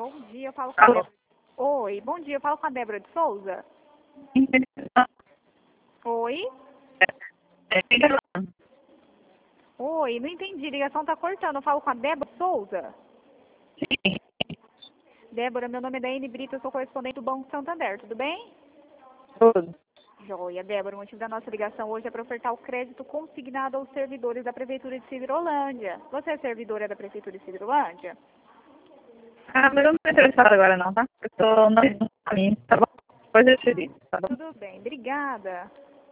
Bom dia, eu falo com a Alô? Débora. Oi, bom dia, eu falo com a Débora de Souza. Oi? Oi, não entendi, a ligação tá cortando. Eu falo com a Débora de Souza. Sim, Débora, meu nome é Daiane Brito, eu sou correspondente do Banco Santander, tudo bem? tudo. Joia, Débora, o motivo da nossa ligação hoje é para ofertar o crédito consignado aos servidores da Prefeitura de Civirolândia. Você é servidora da Prefeitura de Civirolândia? Ah, mas eu não estou interessada agora não, tá? Eu estou no caminho, tá bom? Depois eu te digo, tá bom? Tudo bem, obrigada.